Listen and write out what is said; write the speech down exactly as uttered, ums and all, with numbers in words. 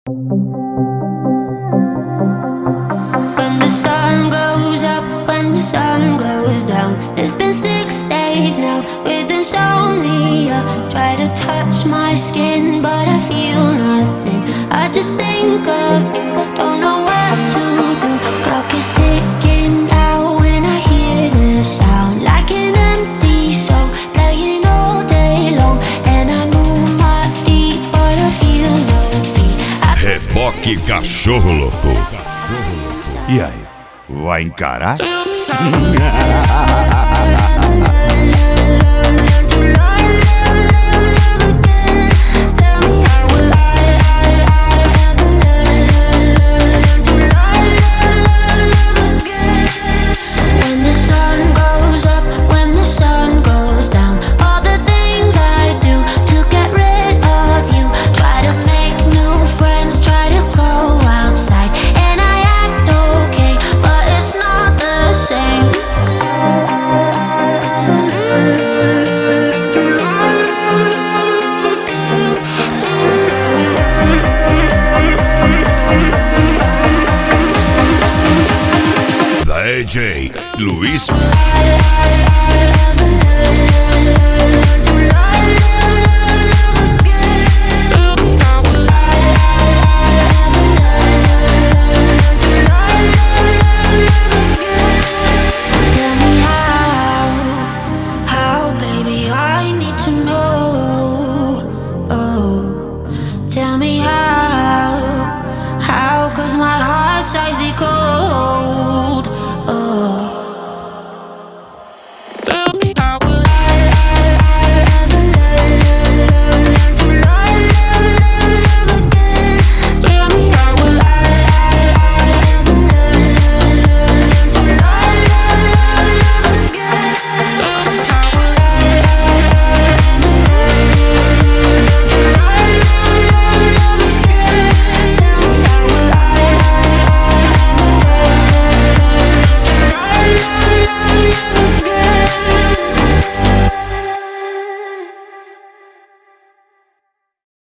When the sun goes up, when the sun goes down. It's been six days now with insomnia. Try to touch my skin, but I feel nothing. I just think of you, don't know what to do. Clock is ticking now when I hear the sound, like an empty song playing all day long. And I move my feet, but I feel no beat. Reboque Cachorro Louco. E aí, vai encarar? D J Luiz